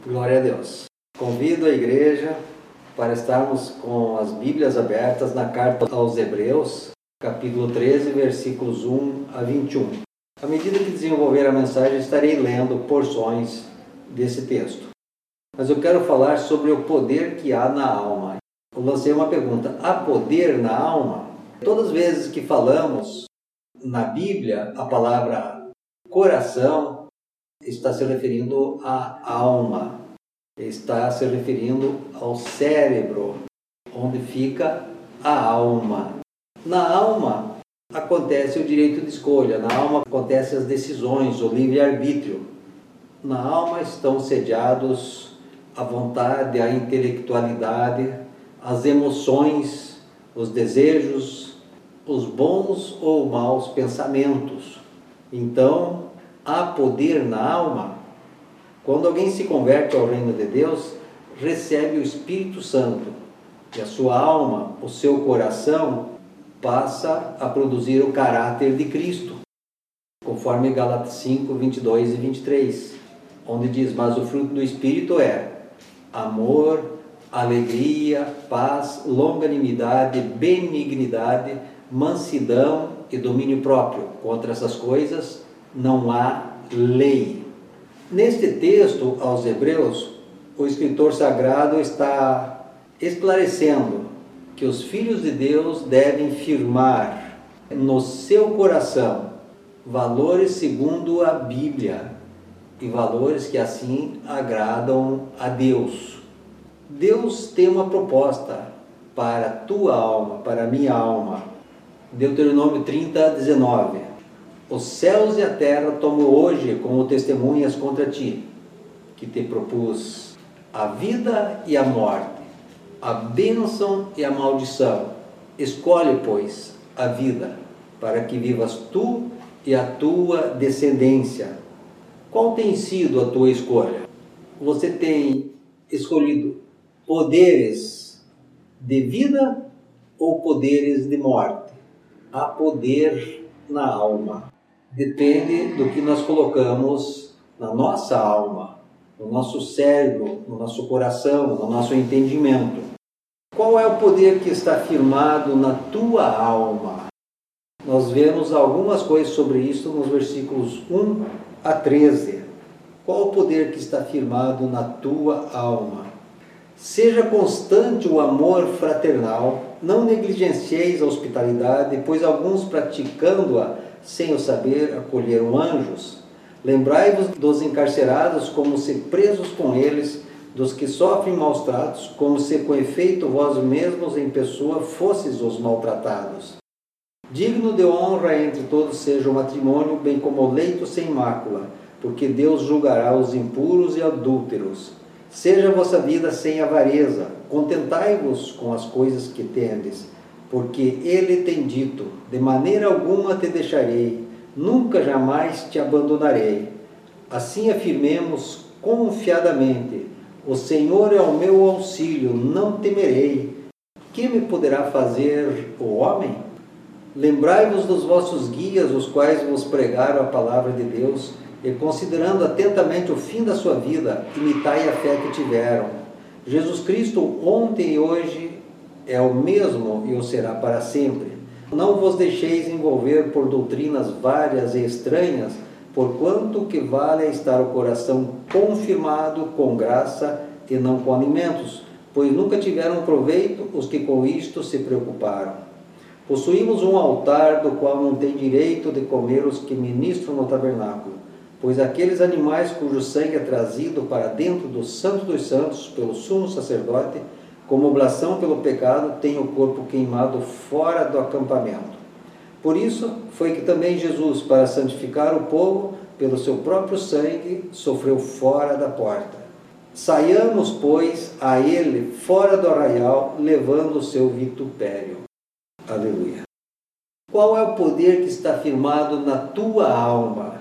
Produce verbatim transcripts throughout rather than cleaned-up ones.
Glória a Deus. Convido a igreja para estarmos com as Bíblias abertas na carta aos Hebreus, capítulo treze, versículos um a vinte e um. À medida que desenvolver a mensagem, estarei lendo porções desse texto. Mas eu quero falar sobre o poder que há na alma. Eu lancei uma pergunta: há poder na alma? Todas as vezes que falamos na Bíblia, a palavra coração está se referindo à alma, está se referindo ao cérebro, onde fica a alma. Na alma acontece o direito de escolha, na alma acontecem as decisões, o livre-arbítrio. Na alma estão sediados a vontade, a intelectualidade, as emoções, os desejos, os bons ou maus pensamentos. Então, há poder na alma. Quando alguém se converte ao reino de Deus, recebe o Espírito Santo e a sua alma, o seu coração, passa a produzir o caráter de Cristo, conforme Gálatas cinco, vinte e dois e vinte e três, onde diz: mas o fruto do Espírito é amor, alegria, paz, longanimidade, benignidade, mansidão e domínio próprio. Contra essas coisas não há lei. Neste texto aos Hebreus, o escritor sagrado está esclarecendo que os filhos de Deus devem firmar no seu coração valores segundo a Bíblia e valores que assim agradam a Deus. Deus tem uma proposta para a tua alma, para a minha alma. Deuteronômio trinta, dezenove. Os céus e a terra tomo hoje como testemunhas contra ti, que te propus a vida e a morte, a bênção e a maldição. Escolhe, pois, a vida, para que vivas tu e a tua descendência. Qual tem sido a tua escolha? Você tem escolhido poderes de vida ou poderes de morte? Há poder na alma. Depende do que nós colocamos na nossa alma, no nosso cérebro, no nosso coração, no nosso entendimento. Qual é o poder que está firmado na tua alma? Nós vemos algumas coisas sobre isso nos versículos um a treze. Qual o poder que está firmado na tua alma? Seja constante o amor fraternal, não negligencieis a hospitalidade, pois alguns praticando-a sem o saber acolheram anjos. Lembrai-vos dos encarcerados como se presos com eles, dos que sofrem maus tratos, como se com efeito vós mesmos em pessoa fosses os maltratados. Digno de honra entre todos seja o matrimônio, bem como o leito sem mácula, porque Deus julgará os impuros e adúlteros. Seja a vossa vida sem avareza, contentai-vos com as coisas que tendes, porque Ele tem dito: de maneira alguma te deixarei, nunca jamais te abandonarei. Assim afirmemos confiadamente: o Senhor é o meu auxílio, não temerei. Que me poderá fazer o homem? Lembrai-vos dos vossos guias, os quais vos pregaram a palavra de Deus, e considerando atentamente o fim da sua vida, imitai a fé que tiveram. Jesus Cristo ontem e hoje é o mesmo e o será para sempre. Não vos deixeis envolver por doutrinas várias e estranhas, porquanto que vale estar o coração confirmado com graça e não com alimentos, pois nunca tiveram proveito os que com isto se preocuparam. Possuímos um altar do qual não tem direito de comer os que ministram no tabernáculo, pois aqueles animais cujo sangue é trazido para dentro do Santo dos Santos pelo sumo sacerdote, como oblação pelo pecado, têm o corpo queimado fora do acampamento. Por isso foi que também Jesus, para santificar o povo, pelo seu próprio sangue, sofreu fora da porta. Saiamos, pois, a ele fora do arraial, levando o seu vitupério. Aleluia. Qual é o poder que está firmado na tua alma?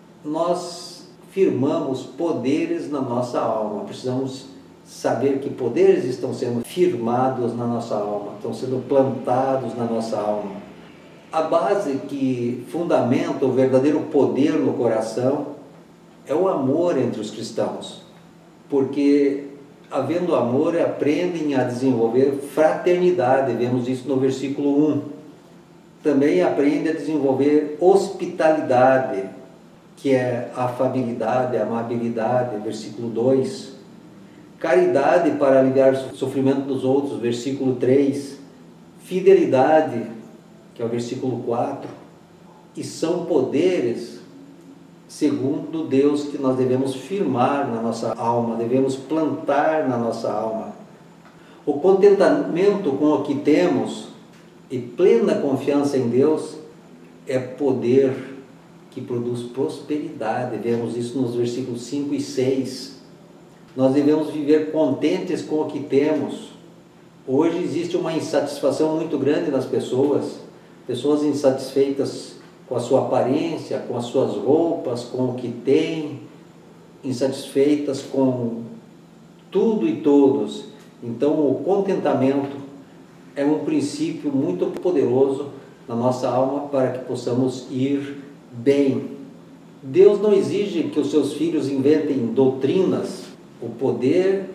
Nós firmamos poderes na nossa alma. Precisamos saber que poderes estão sendo firmados na nossa alma, estão sendo plantados na nossa alma. A base que fundamenta o verdadeiro poder no coração é o amor entre os cristãos. porque havendo amor aprendem a desenvolver fraternidade, vemos isso no versículo um. Também aprende a desenvolver hospitalidade, que é a afabilidade, a amabilidade, versículo dois. Caridade para aliviar o sofrimento dos outros, versículo três. Fidelidade, que é o versículo quatro. E são poderes, segundo Deus, que nós devemos firmar na nossa alma, devemos plantar na nossa alma. O contentamento com o que temos e plena confiança em Deus é poder que produz prosperidade. Vemos isso nos versículos cinco e seis. Nós devemos viver contentes com o que temos. Hoje existe uma insatisfação muito grande nas pessoas, pessoas insatisfeitas com a sua aparência, com as suas roupas, com o que têm, insatisfeitas com tudo e todos. Então o contentamento é um princípio muito poderoso na nossa alma para que possamos ir bem. Deus não exige que os seus filhos inventem doutrinas. O poder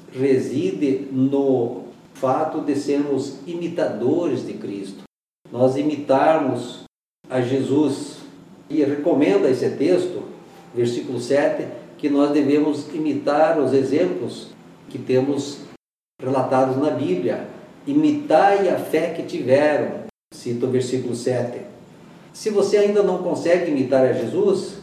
reside no fato de sermos imitadores de Cristo. Nós imitarmos a Jesus. E recomenda esse texto, versículo sete, que nós devemos imitar os exemplos que temos relatados na Bíblia. Imitai a fé que tiveram, cita o versículo sete. Se você ainda não consegue imitar a Jesus,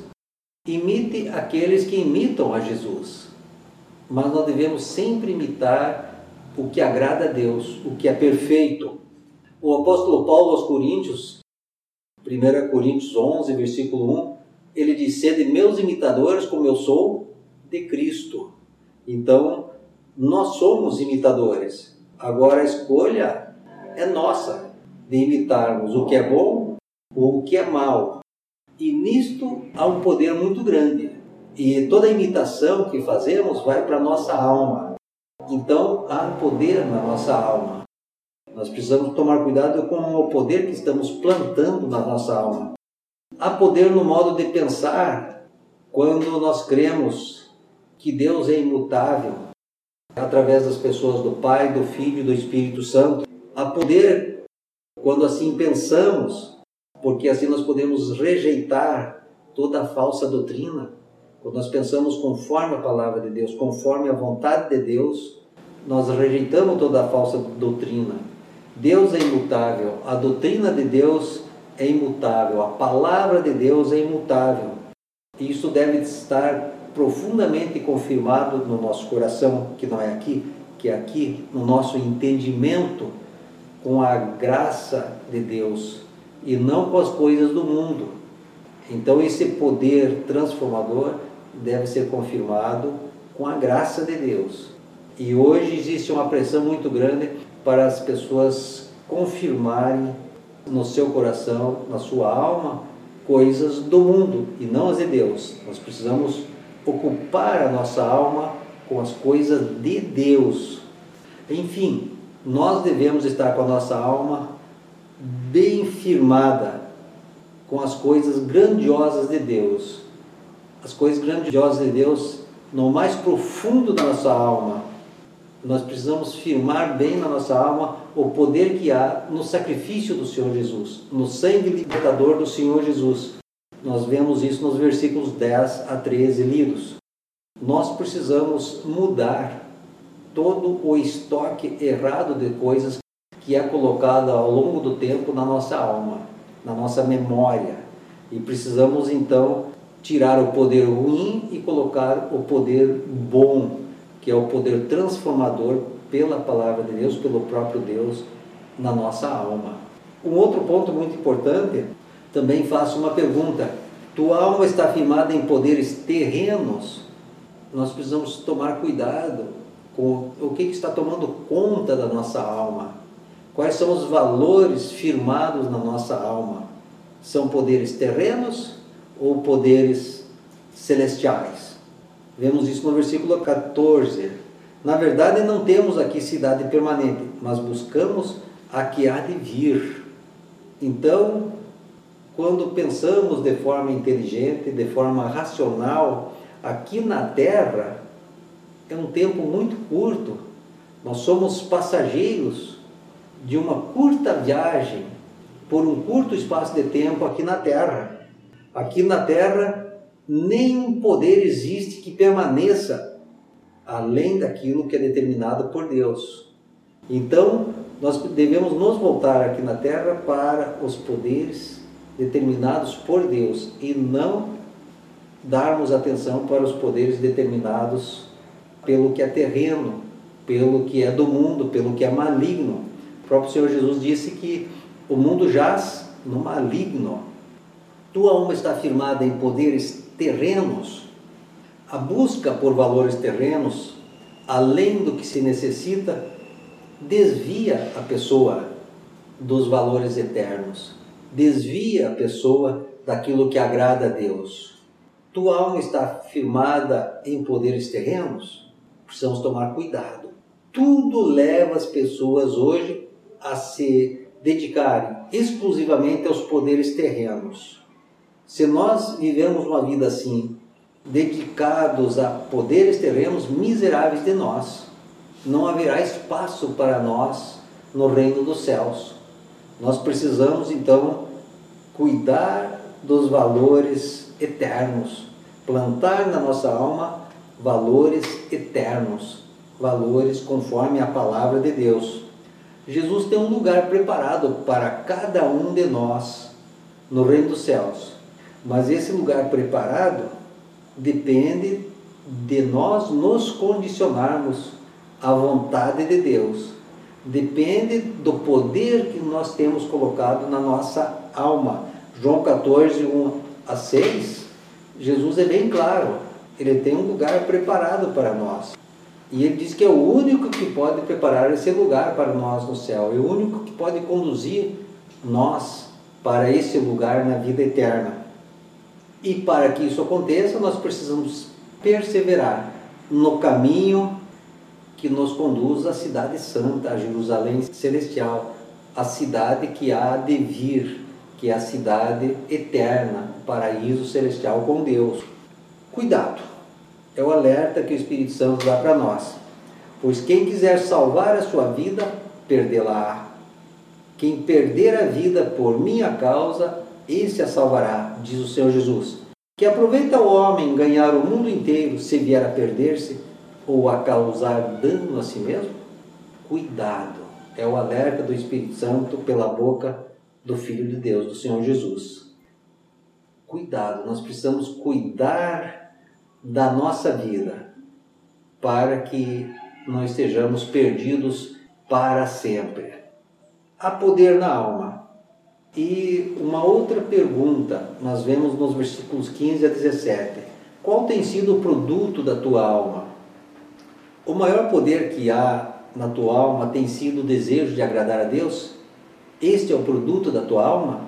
imite aqueles que imitam a Jesus. Mas nós devemos sempre imitar o que agrada a Deus, o que é perfeito. O apóstolo Paulo aos Coríntios, primeira Coríntios onze, versículo um, ele diz: sede meus imitadores como eu sou de Cristo. Então, nós somos imitadores. Agora a escolha é nossa, de imitarmos o que é bom ou o que é mal. E nisto há um poder muito grande. E toda imitação que fazemos vai para a nossa alma. Então há poder na nossa alma. Nós precisamos tomar cuidado com o poder que estamos plantando na nossa alma. Há poder no modo de pensar quando nós cremos que Deus é imutável, através das pessoas do Pai, do Filho e do Espírito Santo. Há poder quando assim pensamos, porque assim nós podemos rejeitar toda a falsa doutrina. Quando nós pensamos conforme a palavra de Deus, conforme a vontade de Deus, nós rejeitamos toda a falsa doutrina. Deus é imutável, a doutrina de Deus é imutável, a palavra de Deus é imutável. E isso deve estar profundamente confirmado no nosso coração, que não é aqui, que é aqui, no nosso entendimento com a graça de Deus e não com as coisas do mundo. Então esse poder transformador deve ser confirmado com a graça de Deus. E hoje existe uma pressão muito grande para as pessoas confirmarem no seu coração, na sua alma, coisas do mundo e não as de Deus. Nós precisamos ocupar a nossa alma com as coisas de Deus. Enfim, nós devemos estar com a nossa alma bem firmada com as coisas grandiosas de Deus. As coisas grandiosas de Deus no mais profundo da nossa alma. Nós precisamos firmar bem na nossa alma o poder que há no sacrifício do Senhor Jesus, no sangue libertador do Senhor Jesus. Nós vemos isso nos versículos dez a treze lidos. Nós precisamos mudar todo o estoque errado de coisas que é colocado ao longo do tempo na nossa alma, na nossa memória. E precisamos então tirar o poder ruim e colocar o poder bom, que é o poder transformador pela palavra de Deus, pelo próprio Deus, na nossa alma. Um outro ponto muito importante, também faço uma pergunta. Tua alma está firmada em poderes terrenos? Nós precisamos tomar cuidado com o que está tomando conta da nossa alma. Quais são os valores firmados na nossa alma? São poderes terrenos ou poderes celestiais? Vemos isso no versículo catorze. Na verdade, não temos aqui cidade permanente, mas buscamos a que há de vir. Então, quando pensamos de forma inteligente, de forma racional, aqui na terra, é um tempo muito curto. Nós somos passageiros de uma curta viagem por um curto espaço de tempo aqui na Terra. Aqui na Terra, nenhum poder existe que permaneça além daquilo que é determinado por Deus. Então, nós devemos nos voltar aqui na Terra para os poderes determinados por Deus e não darmos atenção para os poderes determinados pelo que é terreno, pelo que é do mundo, pelo que é maligno. O próprio Senhor Jesus disse que o mundo jaz no maligno. Tua alma está firmada em poderes terrenos. A busca por valores terrenos, além do que se necessita, desvia a pessoa dos valores eternos, desvia a pessoa daquilo que agrada a Deus. Tua alma está firmada em poderes terrenos? Precisamos tomar cuidado. Tudo leva as pessoas hoje a se dedicarem exclusivamente aos poderes terrenos. Se nós vivemos uma vida assim, dedicados a poderes terrenos, miseráveis de nós, não haverá espaço para nós no reino dos céus. Nós precisamos então cuidar dos valores eternos, plantar na nossa alma valores eternos, valores conforme a palavra de Deus. Jesus tem um lugar preparado para cada um de nós no reino dos céus, mas esse lugar preparado depende de nós nos condicionarmos à vontade de Deus, depende do poder que nós temos colocado na nossa alma. João catorze, um a seis, Jesus é bem claro, ele tem um lugar preparado para nós. E ele diz que é o único que pode preparar esse lugar para nós no céu, é o único que pode conduzir nós para esse lugar na vida eterna. E para que isso aconteça, nós precisamos perseverar no caminho que nos conduz à cidade santa, a Jerusalém celestial, a cidade que há de vir, que é a cidade eterna, o paraíso celestial com Deus. Cuidado, é o alerta que o Espírito Santo dá para nós. Pois quem quiser salvar a sua vida, perdê-la-á. Quem perder a vida por minha causa, esse a salvará, diz o Senhor Jesus. Que aproveita o homem ganhar o mundo inteiro se vier a perder-se ou a causar dano a si mesmo? Cuidado, é o alerta do Espírito Santo pela boca do Filho de Deus, do Senhor Jesus. Cuidado, nós precisamos cuidar da nossa vida para que não estejamos perdidos para sempre. Há poder na alma. E uma outra pergunta, nós vemos nos versículos quinze a dezessete. Qual tem sido o produto da tua alma? O maior poder que há na tua alma tem sido o desejo de agradar a Deus? Este é o produto da tua alma?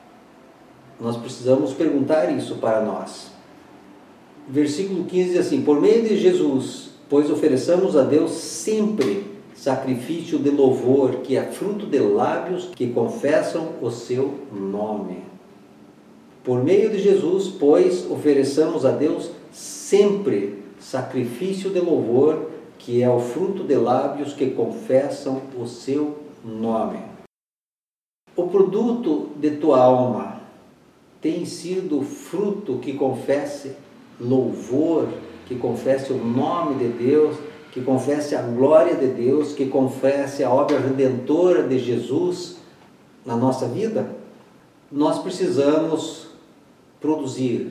Nós precisamos perguntar isso para nós. Versículo quinze diz assim: por meio de Jesus, pois ofereçamos a Deus sempre sacrifício de louvor, que é fruto de lábios que confessam o seu nome. Por meio de Jesus, pois ofereçamos a Deus sempre sacrifício de louvor, que é o fruto de lábios que confessam o seu nome. O produto de tua alma tem sido fruto que confesse louvor, que confesse o nome de Deus, que confesse a glória de Deus, que confesse a obra redentora de Jesus na nossa vida? Nós precisamos produzir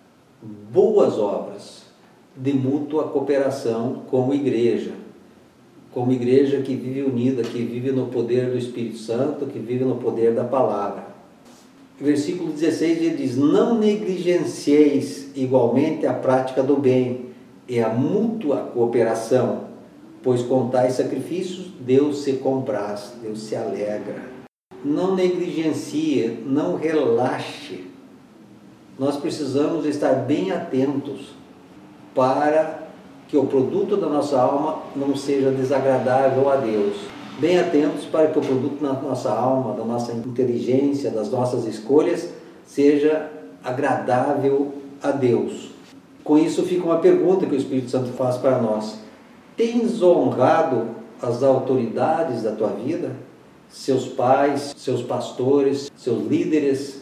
boas obras de mútua cooperação como igreja, como igreja que vive unida, que vive no poder do Espírito Santo, que vive no poder da palavra. Versículo dezesseis ele diz: não negligencieis igualmente a prática do bem e a mútua cooperação, pois com tais sacrifícios Deus se compraz, Deus se alegra. Não negligencie, não relaxe. Nós precisamos estar bem atentos para que o produto da nossa alma não seja desagradável a Deus. Bem atentos para que o produto da nossa alma, da nossa inteligência, das nossas escolhas, seja agradável a Deus. Com isso fica uma pergunta que o Espírito Santo faz para nós. Tens honrado as autoridades da tua vida? Seus pais, seus pastores, seus líderes,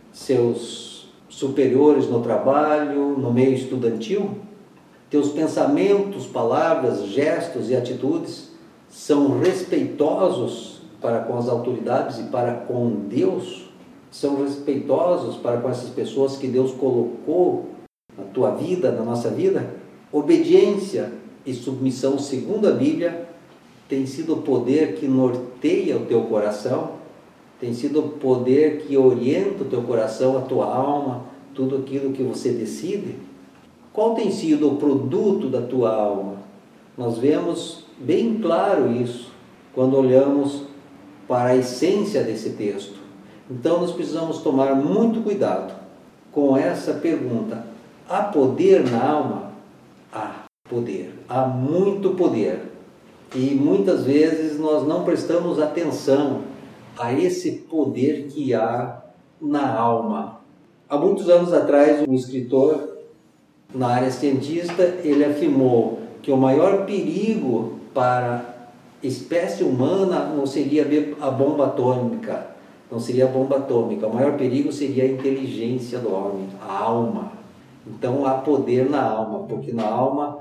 seus superiores no trabalho, no meio estudantil? Teus pensamentos, palavras, gestos e atitudes são respeitosos para com as autoridades e para com Deus? São respeitosos para com essas pessoas que Deus colocou na tua vida, na nossa vida? Obediência e submissão, segundo a Bíblia, tem sido o poder que norteia o teu coração, tem sido o poder que orienta o teu coração, a tua alma, tudo aquilo que você decide? Qual tem sido o produto da tua alma? Nós vemos bem claro isso quando olhamos para a essência desse texto. Então nós precisamos tomar muito cuidado com essa pergunta: há poder na alma? Há poder, há muito poder. E muitas vezes nós não prestamos atenção a esse poder que há na alma. Há muitos anos atrás, um escritor na área cientista, ele afirmou que o maior perigo para a espécie humana não seria a bomba atômica, não seria a bomba atômica, o maior perigo seria a inteligência do homem, a alma. Então há poder na alma, porque na alma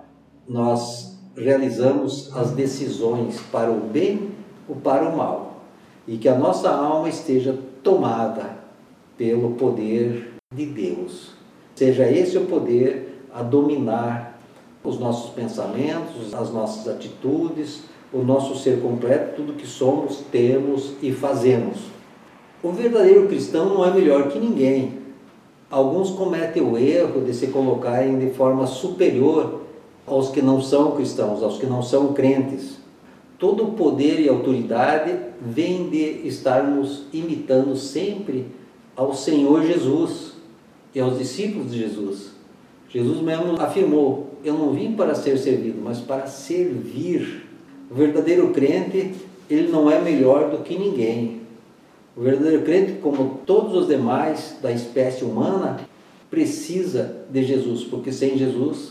nós realizamos as decisões para o bem ou para o mal, e que a nossa alma esteja tomada pelo poder de Deus. Seja esse o poder a dominar os nossos pensamentos, as nossas atitudes, o nosso ser completo, tudo que somos, temos e fazemos. O verdadeiro cristão não é melhor que ninguém. Alguns cometem o erro de se colocarem de forma superior aos que não são cristãos, aos que não são crentes. Todo o poder e autoridade vem de estarmos imitando sempre ao Senhor Jesus e aos discípulos de Jesus. Jesus mesmo afirmou: eu não vim para ser servido, mas para servir. O verdadeiro crente, ele não é melhor do que ninguém. O verdadeiro crente, como todos os demais da espécie humana, precisa de Jesus, porque sem Jesus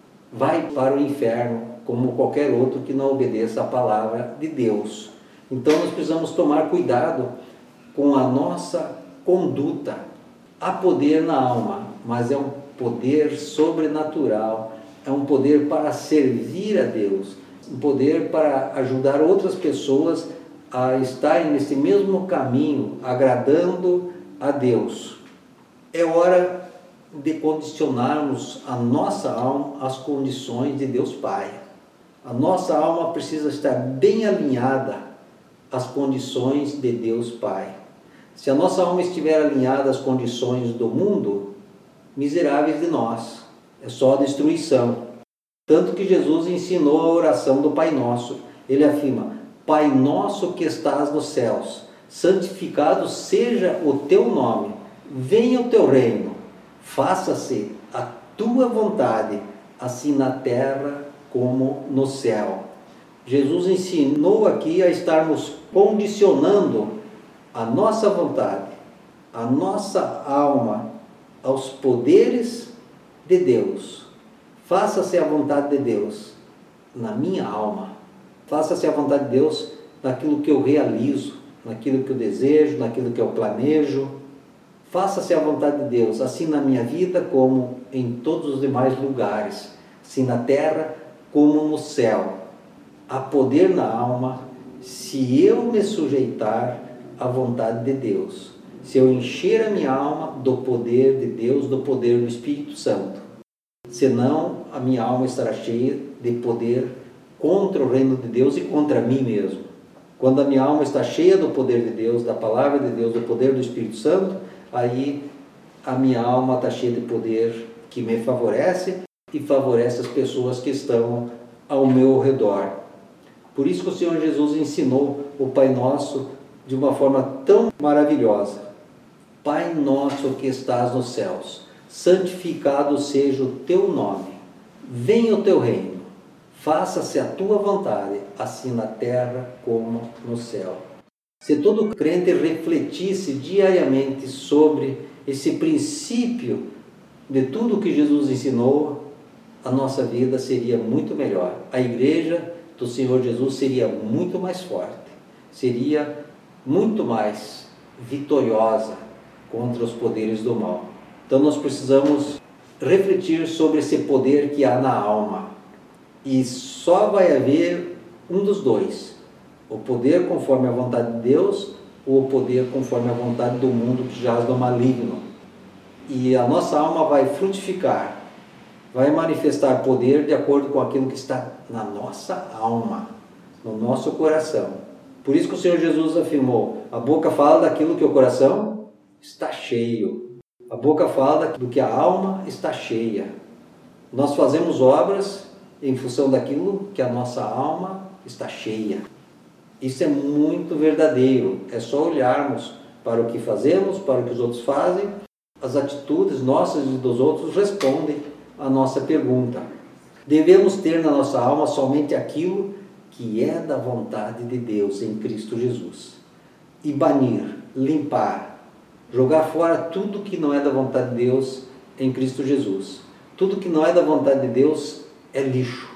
vai para o inferno, como qualquer outro que não obedeça à palavra de Deus. Então nós precisamos tomar cuidado com a nossa conduta. Há poder na alma, mas é um poder sobrenatural, é um poder para servir a Deus, um poder para ajudar outras pessoas a estarem nesse mesmo caminho, agradando a Deus. É hora de condicionarmos a nossa alma às condições de Deus Pai. A nossa alma precisa estar bem alinhada às condições de Deus Pai. Se a nossa alma estiver alinhada às condições do mundo, miseráveis de nós, é só destruição. Tanto que Jesus ensinou a oração do Pai Nosso. Ele afirma: Pai nosso que estás nos céus, santificado seja o teu nome, venha o teu reino, faça-se a tua vontade, assim na terra como no céu. Jesus ensinou aqui a estarmos condicionando a nossa vontade, a nossa alma aos poderes de Deus. Faça-se a vontade de Deus na minha alma. Faça-se a vontade de Deus naquilo que eu realizo, naquilo que eu desejo, naquilo que eu planejo. Faça-se a vontade de Deus, assim na minha vida como em todos os demais lugares, assim na terra como no céu. Há poder na alma se eu me sujeitar à vontade de Deus, se eu encher a minha alma do poder de Deus, do poder do Espírito Santo. Senão a minha alma estará cheia de poder contra o reino de Deus e contra mim mesmo. Quando a minha alma está cheia do poder de Deus, da palavra de Deus, do poder do Espírito Santo, aí a minha alma está cheia de poder que me favorece e favorece as pessoas que estão ao meu redor. Por isso que o Senhor Jesus ensinou o Pai Nosso de uma forma tão maravilhosa. Pai nosso que estás nos céus, santificado seja o teu nome, venha o teu reino, faça-se a tua vontade, assim na terra como no céu. Se todo crente refletisse diariamente sobre esse princípio de tudo que Jesus ensinou, a nossa vida seria muito melhor. A igreja do Senhor Jesus seria muito mais forte, seria muito mais vitoriosa contra os poderes do mal. Então nós precisamos refletir sobre esse poder que há na alma. E só vai haver um dos dois: o poder conforme a vontade de Deus ou o poder conforme a vontade do mundo que jaz no maligno. E a nossa alma vai frutificar, vai manifestar poder de acordo com aquilo que está na nossa alma, no nosso coração. Por isso que o Senhor Jesus afirmou: a boca fala daquilo que o coração está cheio. A boca fala do que a alma está cheia. Nós fazemos obras em função daquilo que a nossa alma está cheia. Isso é muito verdadeiro. É só olharmos para o que fazemos, para o que os outros fazem. As atitudes nossas e dos outros respondem à nossa pergunta. Devemos ter na nossa alma somente aquilo que é da vontade de Deus em Cristo Jesus. E banir, limpar, jogar fora tudo que não é da vontade de Deus em Cristo Jesus. Tudo que não é da vontade de Deus é lixo.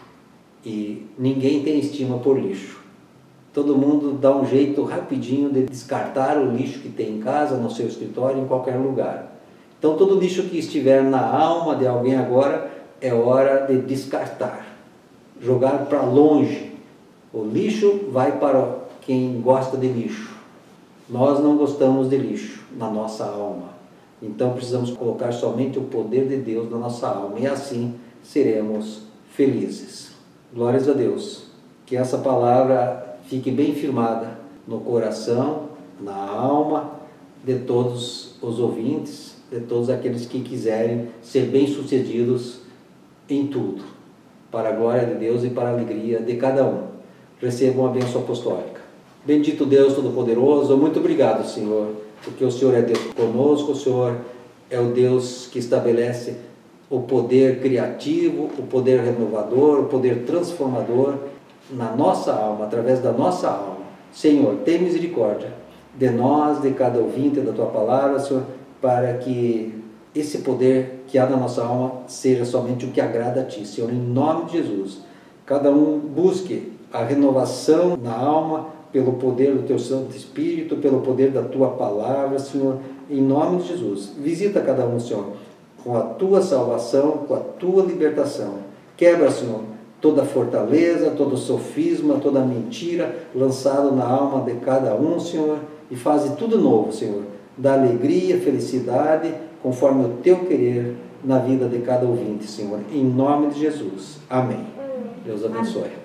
E ninguém tem estima por lixo. Todo mundo dá um jeito rapidinho de descartar o lixo que tem em casa, no seu escritório, em qualquer lugar. Então todo lixo que estiver na alma de alguém agora é hora de descartar, jogar para longe. O lixo vai para quem gosta de lixo. Nós não gostamos de lixo na nossa alma. Então precisamos colocar somente o poder de Deus na nossa alma e assim seremos felizes. Glórias a Deus. Que essa palavra fique bem firmada no coração, na alma de todos os ouvintes, de todos aqueles que quiserem ser bem-sucedidos em tudo, para a glória de Deus e para a alegria de cada um. Recebam a bênção apostólica. Bendito Deus Todo-Poderoso, muito obrigado, Senhor, porque o Senhor é Deus conosco, o Senhor é o Deus que estabelece o poder criativo, o poder renovador, o poder transformador na nossa alma, através da nossa alma. Senhor, tem misericórdia de nós, de cada ouvinte da Tua Palavra, Senhor, para que esse poder que há na nossa alma seja somente o que agrada a Ti, Senhor, em nome de Jesus. Cada um busque a renovação na alma pelo poder do Teu Santo Espírito, pelo poder da Tua Palavra, Senhor, em nome de Jesus. Visita cada um, Senhor, com a Tua salvação, com a Tua libertação. Quebra, Senhor, toda fortaleza, todo sofisma, toda mentira lançado na alma de cada um, Senhor, e faze tudo novo, Senhor. Dá alegria, felicidade, conforme o Teu querer na vida de cada ouvinte, Senhor. Em nome de Jesus. Amém. Deus abençoe.